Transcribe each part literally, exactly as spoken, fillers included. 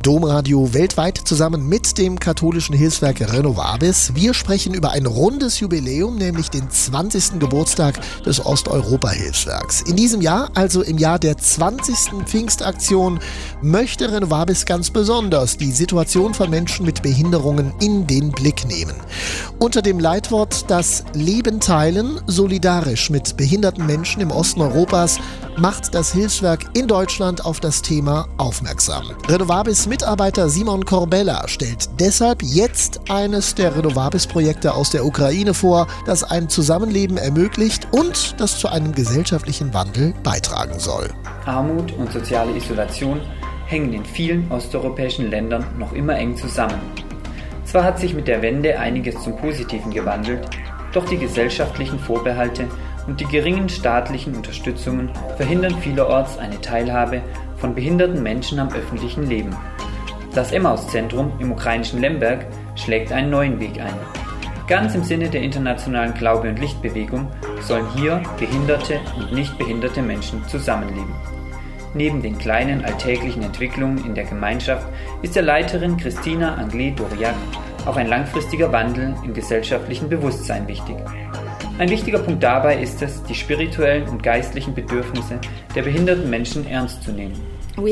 Domradio weltweit zusammen mit dem katholischen Hilfswerk Renovabis. Wir sprechen über ein rundes Jubiläum, nämlich den zwanzigsten Geburtstag des Osteuropa-Hilfswerks. In diesem Jahr, also im Jahr der zwanzigsten Pfingstaktion, möchte Renovabis ganz besonders die Situation von Menschen mit Behinderungen in den Blick nehmen. Unter dem Leitwort Das Leben teilen, solidarisch mit behinderten Menschen im Osten Europas, macht das Hilfswerk in Deutschland auf das Thema aufmerksam. Renovabis Mitarbeiter Simon Korbella stellt deshalb jetzt eines der Renovabis-Projekte aus der Ukraine vor, das ein Zusammenleben ermöglicht und das zu einem gesellschaftlichen Wandel beitragen soll. Armut und soziale Isolation hängen in vielen osteuropäischen Ländern noch immer eng zusammen. Zwar hat sich mit der Wende einiges zum Positiven gewandelt, doch die gesellschaftlichen Vorbehalte und die geringen staatlichen Unterstützungen verhindern vielerorts eine Teilhabe von behinderten Menschen am öffentlichen Leben. Das Emmaus-Zentrum im ukrainischen Lemberg schlägt einen neuen Weg ein. Ganz im Sinne der internationalen Glaube- und Lichtbewegung sollen hier behinderte und nicht behinderte Menschen zusammenleben. Neben den kleinen alltäglichen Entwicklungen in der Gemeinschaft ist der Leiterin Christina Anglais-Doriac auch ein langfristiger Wandel im gesellschaftlichen Bewusstsein wichtig. Ein wichtiger Punkt dabei ist es, die spirituellen und geistlichen Bedürfnisse der behinderten Menschen ernst zu nehmen.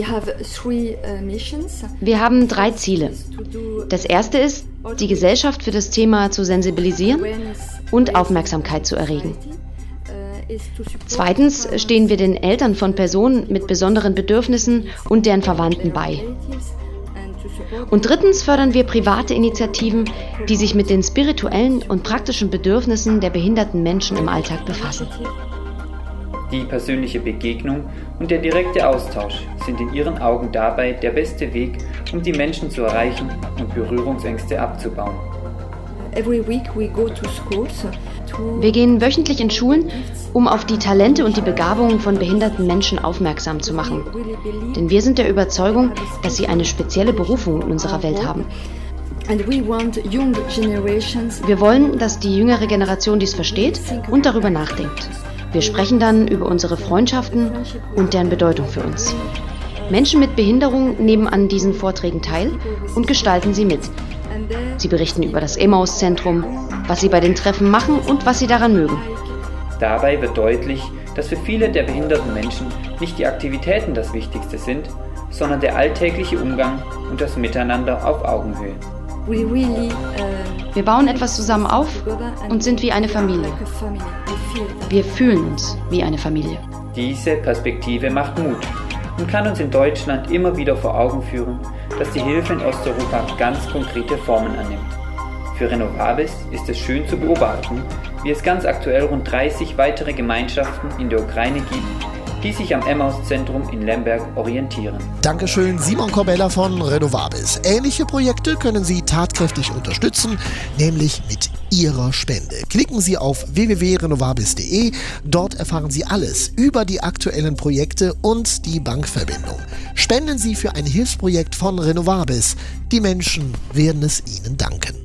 Wir haben drei Ziele. Das erste ist, die Gesellschaft für das Thema zu sensibilisieren und Aufmerksamkeit zu erregen. Zweitens stehen wir den Eltern von Personen mit besonderen Bedürfnissen und deren Verwandten bei. Und drittens fördern wir private Initiativen, die sich mit den spirituellen und praktischen Bedürfnissen der behinderten Menschen im Alltag befassen. Die persönliche Begegnung und der direkte Austausch sind in ihren Augen dabei der beste Weg, um die Menschen zu erreichen und Berührungsängste abzubauen. Wir gehen wöchentlich in Schulen, um auf die Talente und die Begabungen von behinderten Menschen aufmerksam zu machen. Denn wir sind der Überzeugung, dass sie eine spezielle Berufung in unserer Welt haben. Wir wollen, dass die jüngere Generation dies versteht und darüber nachdenkt. Wir sprechen dann über unsere Freundschaften und deren Bedeutung für uns. Menschen mit Behinderung nehmen an diesen Vorträgen teil und gestalten sie mit. Sie berichten über das Emmaus-Zentrum, was sie bei den Treffen machen und was sie daran mögen. Dabei wird deutlich, dass für viele der behinderten Menschen nicht die Aktivitäten das Wichtigste sind, sondern der alltägliche Umgang und das Miteinander auf Augenhöhe. Wir bauen etwas zusammen auf und sind wie eine Familie. Wir fühlen uns wie eine Familie. Diese Perspektive macht Mut und kann uns in Deutschland immer wieder vor Augen führen, dass die Hilfe in Osteuropa ganz konkrete Formen annimmt. Für Renovabis ist es schön zu beobachten, wie es ganz aktuell rund dreißig weitere Gemeinschaften in der Ukraine gibt, die sich am Emmaus-Zentrum in Lemberg orientieren. Dankeschön, Simon Korbella von Renovabis. Ähnliche Projekte können Sie tatkräftig unterstützen, nämlich mit Ihrer Spende. Klicken Sie auf w w w punkt renovabis punkt de. Dort erfahren Sie alles über die aktuellen Projekte und die Bankverbindung. Spenden Sie für ein Hilfsprojekt von Renovabis. Die Menschen werden es Ihnen danken.